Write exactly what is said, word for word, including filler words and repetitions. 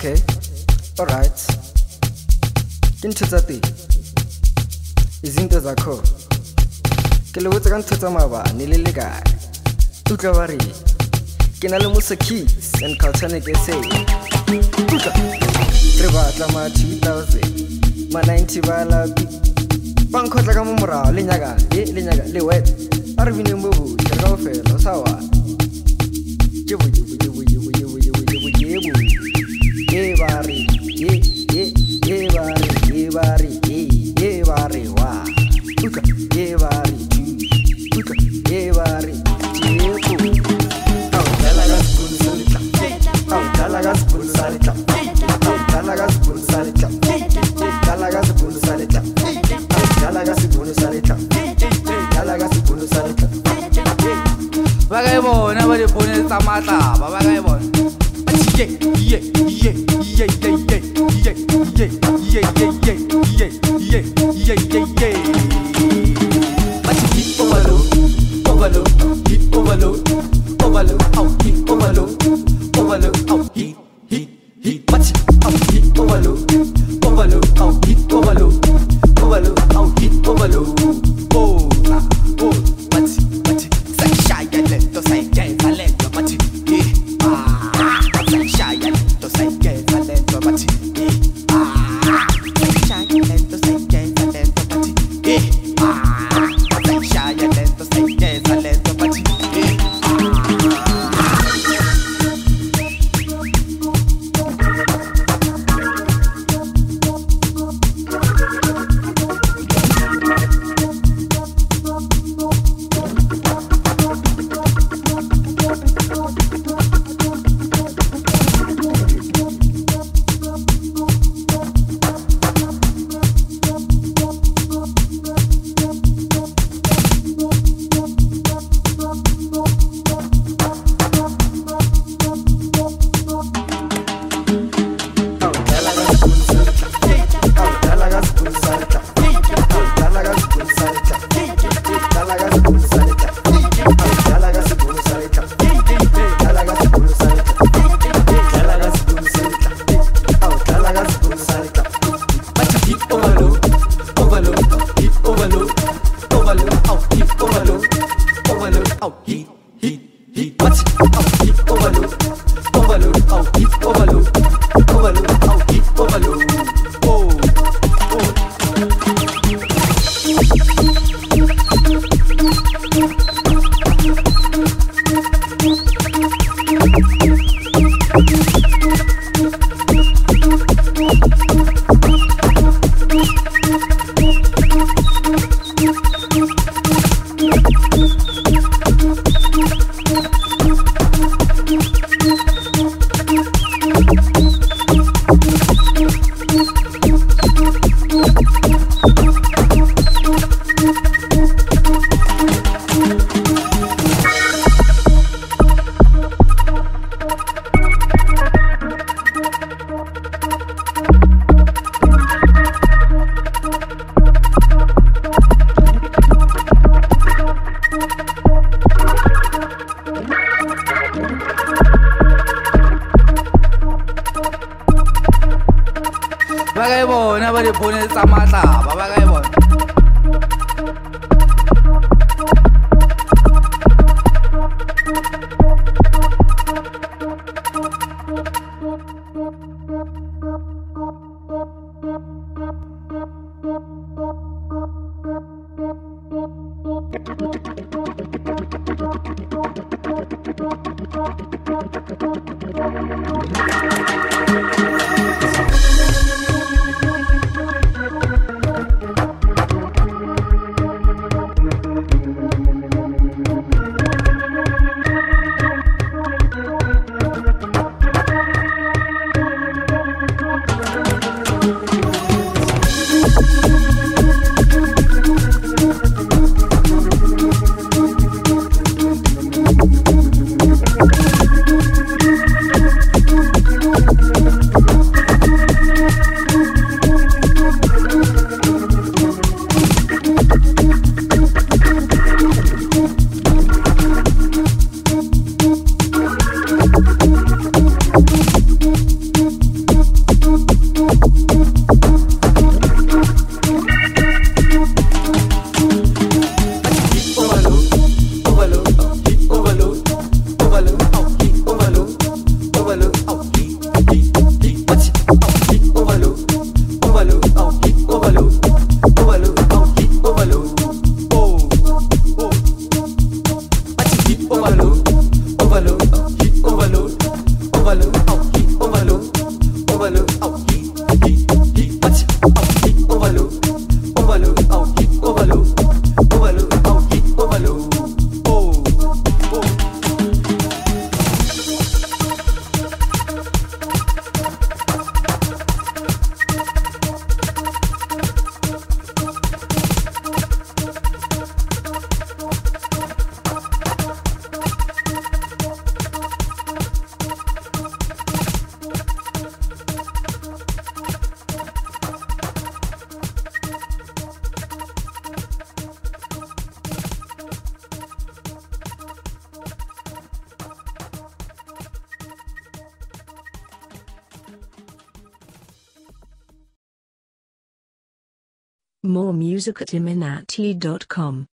Okay, alright. Ke ntho tsa teng izinto zakho ke le botsa ka ntho tsa mabane le le kae utla ba re ke na le Musa Keys and Caltonic S A utla re batla ma two thousand ma ninety ba la ba nkgotla ka mo morao le nyaka e le nyaka le wet a re bineng bo bo ke ka ofela sa wa ke bo ke bo ke bo ke bo ke bo ke bo ke bo ke bo e ba re e e e ba re e ba re e e ba re wa utla e ba re tu utla e ba re e ko au dala ga spoon salita au dala ga spoon salita au dala ga spoon salita dala ga spoon salita au dala ga spoon salita dala ga spoon salita ba ga bona ba di pone tsa matla ba ba ga bona ye ye ye ye ye ye ye ye ye ye ye ye ye ye ye but hit overload overload hit overload overload out hit overload overload out hit hit hit but out hit overload overload out hit overload overload out hit overload oh la oh but but sai shy get to say get talent but eh ah sai shy get to say get talent but eh ah sai shy get to say get talent but eh ah sai shy get to say get talent but eh ba ga bona ba di pone tsa matla ba ba ga bona More music at iminati dot com.